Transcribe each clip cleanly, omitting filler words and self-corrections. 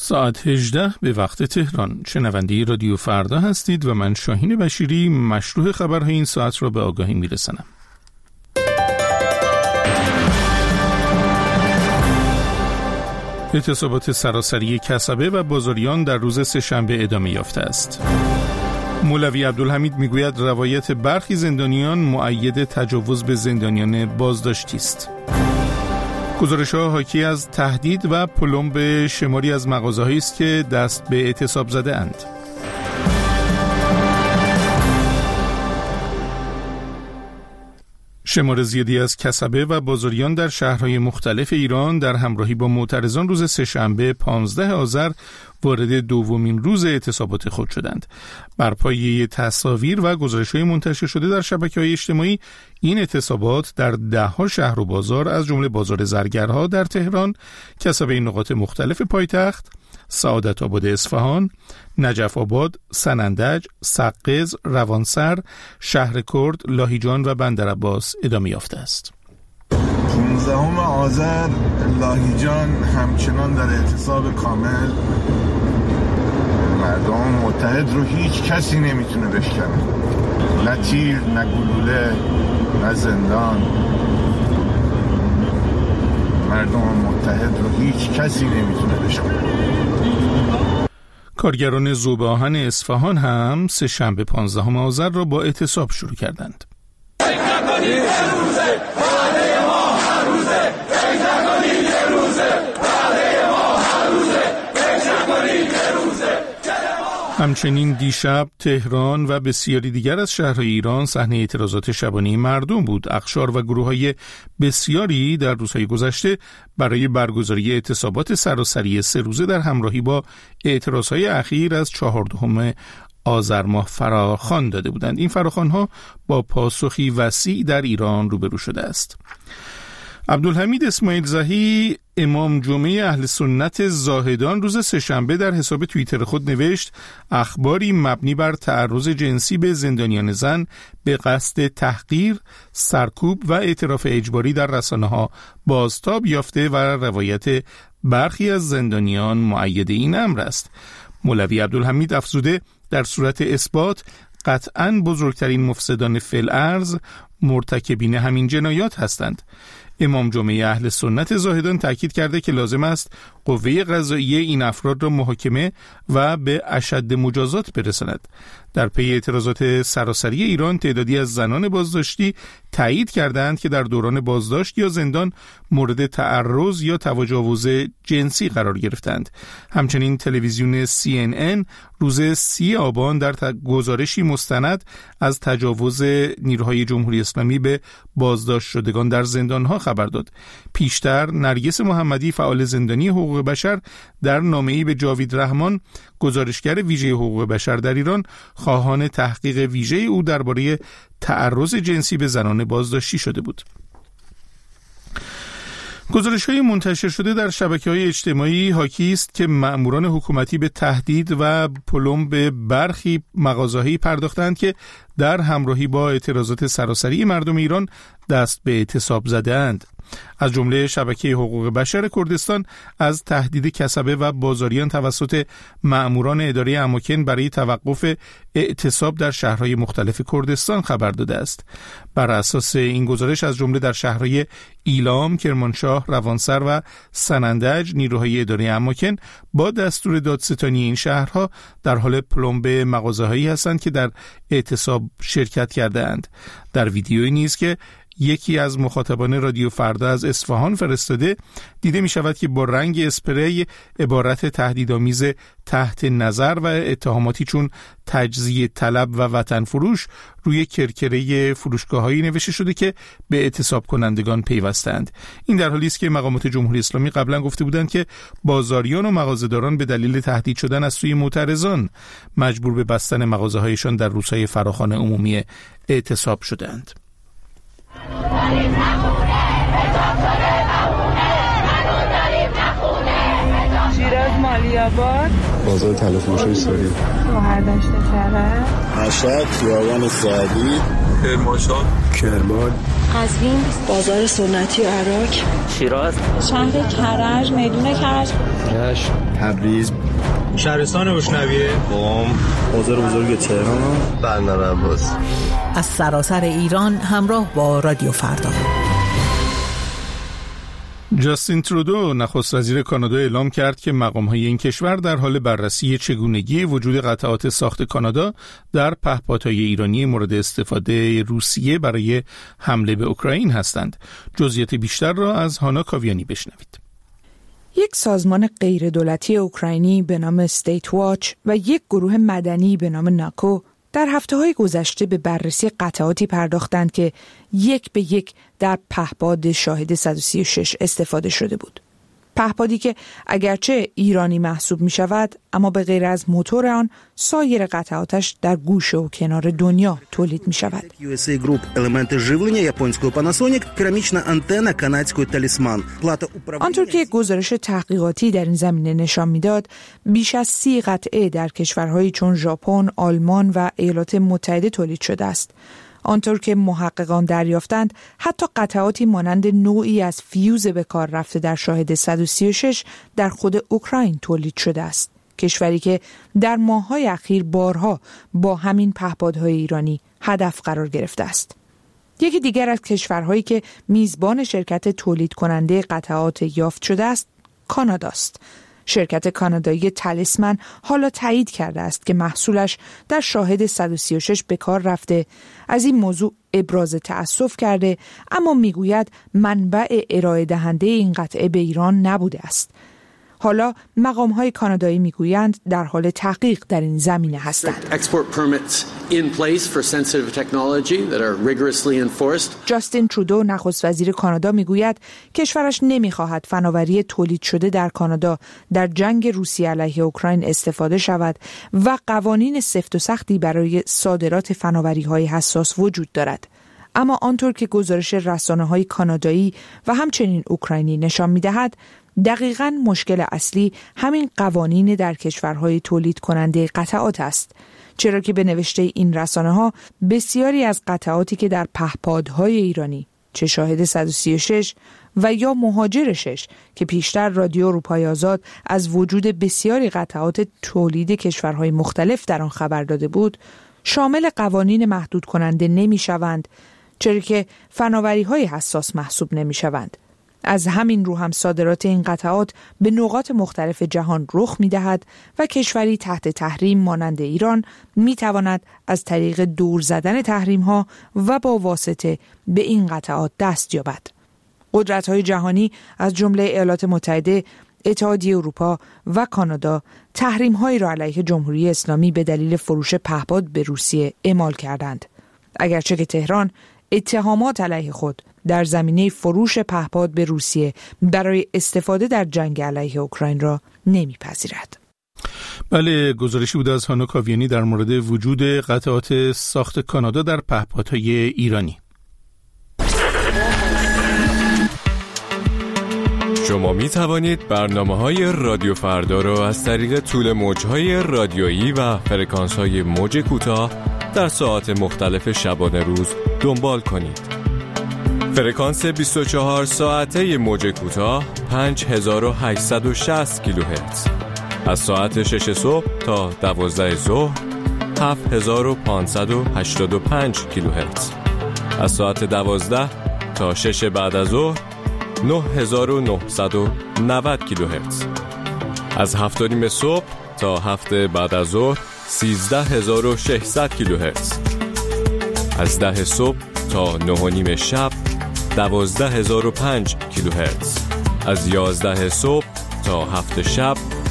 ساعت 18 به وقت تهران. شنونده رادیو فردا هستید و من شاهین بشیری مشروح خبرهای این ساعت را به آگاهی میرسانم. اعتصابات سراسری کسبه و بازاریان در روز سه‌شنبه ادامه یافته است. مولوی عبدالحمید میگوید روایت برخی زندانیان مؤید تجاوز به زندانیان بازداشتی است. گزارش‌ها حاکی از تهدید و پلمب شماری از مغازه‌هایی است که دست به اعتصاب زده اند. شمار زیادی از کسبه و بازاریان در شهرهای مختلف ایران در همراهی با معترضان روز سه‌شنبه 15 آذر وارد دومین روز اعتصابات خود شدند. بر پایه تصاویر و گزارش‌های منتشر شده در شبکه‌های اجتماعی، این اعتصابات در ده‌ها شهر و بازار از جمله بازار زرگرها در تهران، کسبه نقاط مختلف پایتخت، سعادت آباد اصفهان، نجف آباد، سنندج، سقز، روانسر، شهر کرد، لاهیجان و بندرعباس ادامه یافته است. 15 آذر لاهیجان همچنان در اعتصاب کامل. مردم متحد رو هیچ کسی نمیتونه بشکنه، نه تیر، نه گلوله، نه زندان. مردم متحد رو هیچ کسی نمیتونه بشکنه. کارگران ذوب آهن اصفهان هم سه‌شنبه 15 آذر را با اعتصاب شروع کردند. همچنین دیشب تهران و بسیاری دیگر از شهرهای ایران صحنه اعتراضات شبانه مردم بود. اقشار و گروه‌های بسیاری در روزهای گذشته برای برگزاری اعتصابات سراسری 3 روزه در همراهی با اعتراضهای اخیر از 14 آذر ماه فراخوان داده بودند. این فراخوان‌ها با پاسخی وسیع در ایران روبرو شده است. عبدالحمید اسماعیل زهی، امام جمعه اهل سنت زاهدان، روز سه‌شنبه در حساب توییتر خود نوشت: اخباری مبنی بر تعرض جنسی به زندانیان زن به قصد تحقیر، سرکوب و اعتراف اجباری در رسانه‌ها بازتاب یافته و روایت برخی از زندانیان مؤید این امر است. مولوی عبدالحمید افزوده: در صورت اثبات قطعاً بزرگترین مفسدان فی الارض مرتکبین همین جنایات هستند. امام جمعه اهل سنت زاهدان تاکید کرده که لازم است قوه قضاییه این افراد را محاکمه و به اشد مجازات برساند. در پی اعتراضات سراسری ایران، تعدادی از زنان بازداشتی تایید کردند که در دوران بازداشت یا زندان مورد تعرض یا تجاوز جنسی قرار گرفتند. همچنین تلویزیون CNN روز 30 آبان در گزارشی مستند از تجاوز نیروهای جمهوری اسلامی به بازداشت شدگان در زندانها خبر داد. پیشتر نرگس محمدی، فعال زندانی حقوق بشر، در نامه‌ای به جاوید رحمان، گزارشگر ویژه حقوق بشر در ایران، خواهان تحقیق ویژه او درباره تعرض جنسی به زنان بازداشتی شده بود. گزارش‌های منتشر شده در شبکه‌های اجتماعی حاکی است که مأموران حکومتی به تهدید و پلمب برخی مغازه‌هایی پرداختند که در همراهی با اعتراضات سراسری مردم ایران دست به اعتصاب زده‌اند. از جمله شبکه حقوق بشر کردستان از تهدید کسبه و بازاریان توسط مأموران اداره اماکن برای توقف اعتصاب در شهرهای مختلف کردستان خبر داده است. بر اساس این گزارش از جمله در شهرهای ایلام، کرمانشاه، روانسر و سنندج، نیروهای اداره اماکن با دستور دادستانی این شهرها در حال پلمب مغازه‌هایی هستند که در اعتصاب شرکت کرده اند. در ویدیویی نیز که یکی از مخاطبان رادیو فردا از اصفهان فرستاده، دیده می شود که با رنگ اسپری عبارت تهدیدآمیز تحت نظر و اتهاماتی چون تجزیه طلب و وطن فروش روی کرکره فروشگاه‌هایی نوشته شده که به اعتصاب کنندگان پیوستند. این در حالی است که مقامات جمهوری اسلامی قبلا گفته بودند که بازاریان و مغازه‌داران به دلیل تهدید شدن از سوی معترضان مجبور به بستن مغازه‌هایشان در روزهای فراخوان عمومی اعتصاب شدند. شیر از علی‌آباد، بازار تلافروشی سوری، شهردشت کرج، مشهد، خیابان سعدی، کرمانشاه، کرمان، قزوین، بازار سنتی عراق، شیراز، شهر کرج، میدون کرج، رشت، تبریز، شهرستان بوشنویه، قم، بازار بزرگ تهران، بندر عباس. از سراسر ایران همراه با رادیو فردا. جاستین ترودو نخست وزیر کانادا اعلام کرد که مقام‌های این کشور در حال بررسی چگونگی وجود قطعات ساخت کانادا در پهپادهای ایرانی مورد استفاده روسیه برای حمله به اوکراین هستند. جزئیات بیشتر را از هانا کاویانی بشنوید. یک سازمان غیردولتی اوکراینی به نام استیت واچ و یک گروه مدنی به نام ناکو در هفته‌های گذشته به بررسی قطعاتی پرداختند که یک به یک در پهپاد شاهد 136 استفاده شده بود. پهپادی که اگرچه ایرانی محسوب می شود، اما به غیر از موتور آن سایر قطعاتش در گوشه و کنار دنیا تولید می شود. آنطور که گزارش تحقیقاتی در این زمینه نشان می داد، بیش از 30 قطعه در کشورهایی چون ژاپن، آلمان و ایالات متحده تولید شده است. آنطور که محققان دریافتند، حتی قطعاتی مانند نوعی از فیوز به کار رفته در شاهد 136 در خود اوکراین تولید شده است. کشوری که در ماه‌های اخیر بارها با همین پهپادهای ایرانی هدف قرار گرفته است. یکی دیگر از کشورهایی که میزبان شرکت تولید کننده قطعات یافت شده است، کاناداست. شرکت کانادایی تالیسمن حالا تایید کرده است که محصولش در شاهد 136 به کار رفته. از این موضوع ابراز تأسف کرده، اما میگوید منبع ارائه دهنده این قطعه به ایران نبوده است. حالا مقام‌های کانادایی میگویند در حال تحقیق در این زمینه هستند. جاستین ترودو نخست وزیر کانادا میگوید کشورش نمیخواهد فناوری تولید شده در کانادا در جنگ روسیه علیه اوکراین استفاده شود و قوانین سفت و سختی برای صادرات فناوری‌های حساس وجود دارد. اما آنطور که گزارش رسانه‌های کانادایی و همچنین اوکراینی نشان می‌دهد، دقیقاً مشکل اصلی همین قوانین در کشورهای تولید کننده قطعات است، چرا که به نوشته این رسانه‌ها بسیاری از قطعاتی که در پهپادهای ایرانی، چه شاهد 136 و یا مهاجر 6 که پیشتر رادیو اروپای آزاد از وجود بسیاری قطعات تولید کشورهای مختلف در آن خبر داده بود، شامل قوانین محدود کننده نمی‌شوند، چرا که فناوری‌های حساس محسوب نمی‌شوند. از همین رو هم صادرات این قطعات به نقاط مختلف جهان رخ می‌دهد و کشوری تحت تحریم مانند ایران می‌تواند از طریق دور زدن تحریم‌ها و با واسطه به این قطعات دست یابد. قدرت‌های جهانی از جمله ایالات متحده، اتحادیه اروپا و کانادا تحریم‌هایی را علیه جمهوری اسلامی به دلیل فروش پهپاد به روسیه اعمال کردند. اگرچه که تهران اتهامات علیه خود در زمینه فروش پهپاد به روسیه برای استفاده در جنگ علیه اوکراین را نمیپذیرد. بله، گزارشی بود از هانا کاویانی در مورد وجود قطعات ساخت کانادا در پهپادهای ایرانی. شما می توانید برنامه‌های رادیو فردا را از طریق طول موج‌های رادیویی و فرکانس‌های موج کوتاه در ساعات مختلف شبانه روز دنبال کنید. فرکانس 24 ساعته موج کوتاه 5860 کیلوهرتز. از ساعت 6 صبح تا 12 ظهر 7585 کیلوهرتز. از ساعت 12 تا 6 بعد از ظهر 9990 کیلوهرتز. از 7:30 صبح تا 7 بعد از ظهر 13600 کیلوهرتز. از 10 صبح تا 9:30 شب 12005 کیلوهرتز. از 11 صبح تا 7 شب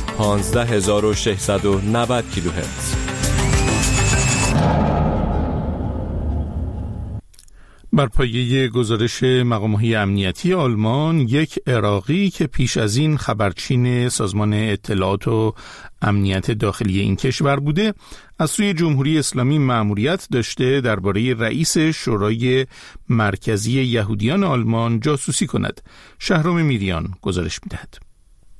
15690 کیلوهرتز. بر پایه گزارش مقام‌های امنیتی آلمان، یک عراقی که پیش از این خبرچین سازمان اطلاعات و امنیت داخلی این کشور بوده، از سوی جمهوری اسلامی مأموریت داشته درباره رئیس شورای مرکزی یهودیان آلمان جاسوسی کند. شهرام میریان گزارش می‌دهد.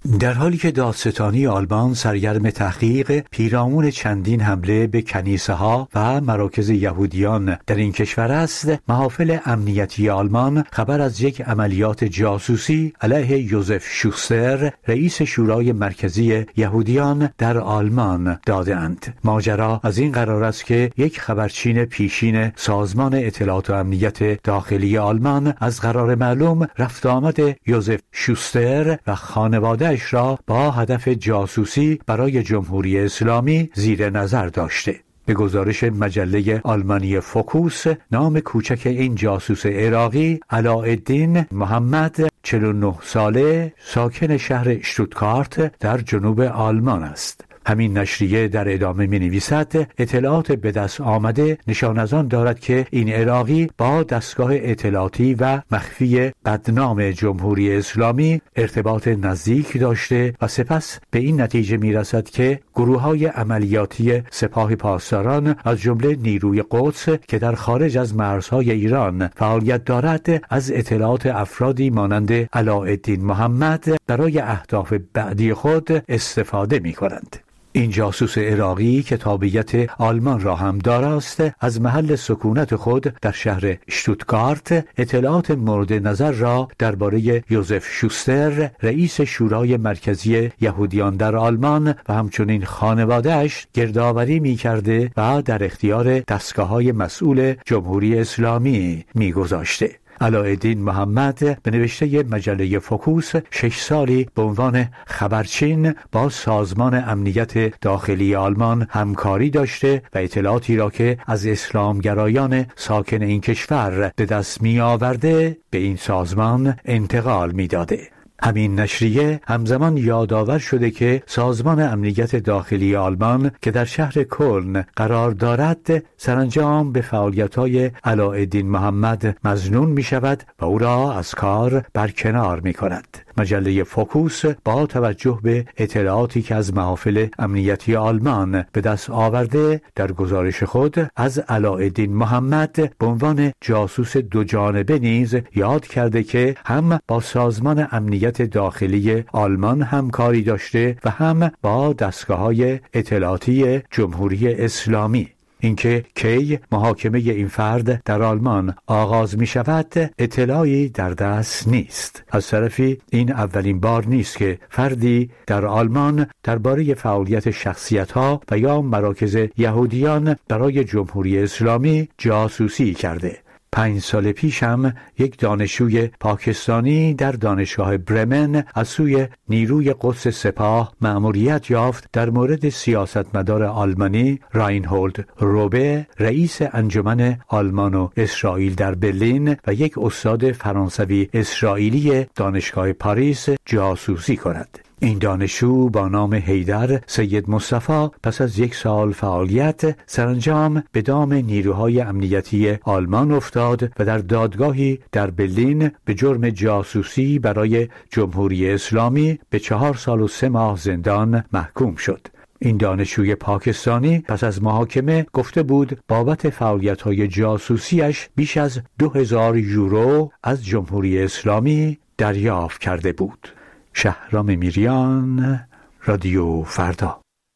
در حالی که دادستانی آلمان سرگرم تحقیق پیرامون چندین حمله به کنیسه‌ها و مراکز یهودیان در این کشور است، محافل امنیتی آلمان خبر از یک عملیات جاسوسی علیه یوزف شوستر، رئیس شورای مرکزی یهودیان در آلمان دادند. ماجرا از این قرار است که یک خبرچین پیشین سازمان اطلاعات و امنیت داخلی آلمان از قرار معلوم رفت آمد یوزف شوستر و خانواده را با هدف جاسوسی برای جمهوری اسلامی زیر نظر داشته. به گزارش مجله آلمانی فوکوس، نام کوچک این جاسوس عراقی علاءالدین محمد 49 ساله، ساکن شهر شتوتگارت در جنوب آلمان است. همین نشریه در ادامه می نویسد اطلاعات به دست آمده نشان از آن دارد که این عراقی با دستگاه اطلاعاتی و مخفی بدنام جمهوری اسلامی ارتباط نزدیک داشته و سپس به این نتیجه می رسد که گروه‌های عملیاتی سپاه پاسداران از جمله نیروی قدس که در خارج از مرزهای ایران فعالیت دارد از اطلاعات افرادی مانند علاءالدین محمد برای اهداف بعدی خود استفاده می کنند. این جاسوس عراقی که تابعیت آلمان را هم دارست، از محل سکونت خود در شهر شتوتگارت اطلاعات مورد نظر را درباره یوزف شوستر، رئیس شورای مرکزی یهودیان در آلمان و همچنین خانواده‌اش گردآوری می‌کرده و در اختیار دستگاه‌های مسئول جمهوری اسلامی می‌گذاشته. علاءالدین محمد به نوشته مجله فوکوس 6 سالی به عنوان خبرچین با سازمان امنیت داخلی آلمان همکاری داشته و اطلاعاتی را که از اسلامگرایان ساکن این کشور به دست می آورده به این سازمان انتقال می داده. همین نشریه همزمان یادآور شده که سازمان امنیت داخلی آلمان که در شهر کلن قرار دارد سرانجام به فعالیت‌های علاءالدین محمد مظنون می شود و او را از کار برکنار می کند. مجله فوکوس با توجه به اطلاعاتی که از محافل امنیتی آلمان به دست آورده در گزارش خود از علاءالدین محمد به عنوان جاسوس دو جانبه نیز یاد کرده که هم با سازمان امنیت داخلی آلمان همکاری داشته و هم با دستگاه‌های اطلاعاتی جمهوری اسلامی. اینکه کی محاکمه این فرد در آلمان آغاز می شود اطلاعی در دست نیست. از طرفی این اولین بار نیست که فردی در آلمان درباره فعالیت شخصیت‌ها و یا مراکز یهودیان برای جمهوری اسلامی جاسوسی کرده. 5 سال پیش هم یک دانشجوی پاکستانی در دانشگاه برمن از سوی نیروی قدس سپاه مأموریت یافت در مورد سیاستمدار آلمانی راینهولد روبه، رئیس انجمن آلمان و اسرائیل در برلین و یک استاد فرانسوی اسرائیلی دانشگاه پاریس جاسوسی کند. این دانشجو با نام حیدر سید مصطفی پس از 1 سال فعالیت سرانجام به دام نیروهای امنیتی آلمان افتاد و در دادگاهی در برلین به جرم جاسوسی برای جمهوری اسلامی به 4 سال و 3 ماه زندان محکوم شد. این دانشجوی پاکستانی پس از محاکمه گفته بود بابت فعالیت‌های جاسوسیش بیش از 2000 یورو از جمهوری اسلامی دریافت کرده بود. شهرام میریان، رادیو فردا.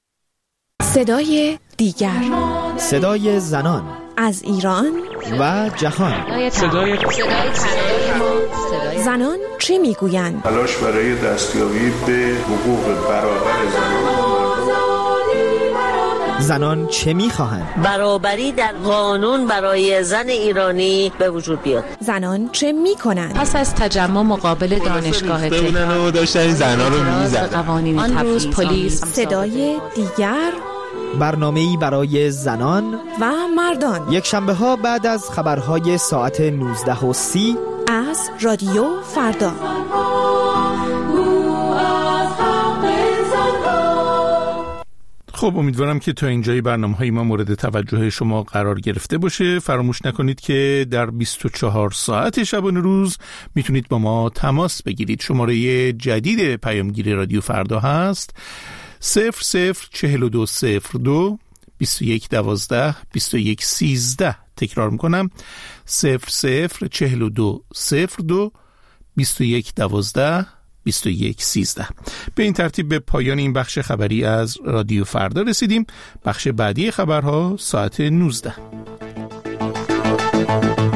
صدای دیگر، صدای زنان از ایران و جهان. صدای زنان چه میگویند؟ تلاش برای دستیابی به حقوق برابر زنان. زنان چه میخواهند؟ برابری در قانون برای زن ایرانی به وجود بیاد. زنان چه میکنند؟ پس از تجمع مقابل دانشگاه تهران داشتن زنان رو میزدن. آن روز پلیس. صدای دیگر، برنامه‌ای برای زنان و مردان، یک شنبه ها بعد از خبرهای ساعت 19:30 از رادیو فردا. خب امیدوارم که تا اینجای برنامه‌های ما مورد توجه شما قرار گرفته باشه. فراموش نکنید که در 24 ساعت شبانه روز میتونید با ما تماس بگیرید. شماره جدید پیامگیر رادیو فردا هست 004202 2112 2113. تکرار میکنم 004202 2112 2113. به این ترتیب به پایان این بخش خبری از رادیو فردا رسیدیم. بخش بعدی خبرها ساعت 19.